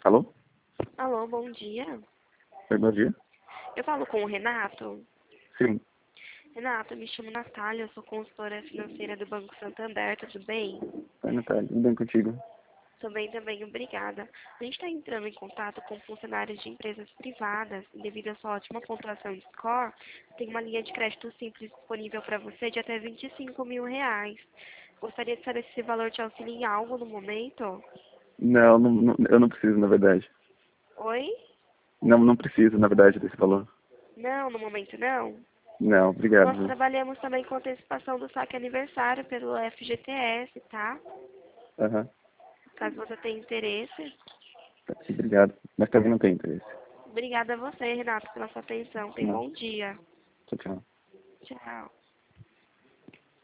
Alô? Alô, bom dia. Oi, bom dia. Eu falo com o Renato. Sim. Renato, eu me chamo Natália, eu sou consultora financeira do Banco Santander, tudo bem? Oi, Natália. Tudo bem contigo? Tudo bem também, obrigada. A gente está entrando em contato com funcionários de empresas privadas e devido à sua ótima pontuação de score, tem uma linha de crédito simples disponível para você de até R$ 25.000. Gostaria de saber se esse valor te auxilia em algo no momento? Não, eu não preciso, na verdade. Oi? Não preciso, na verdade, desse valor. Não, no momento não. Não, obrigado, Nós viu? trabalhamos também com antecipação do saque aniversário pelo FGTS, tá? Aham. Caso você tenha interesse. Obrigado. Mas também não tem interesse. Obrigada a você, Renato, pela sua atenção. Tenha um Não. bom dia. Tchau, tchau. Tchau.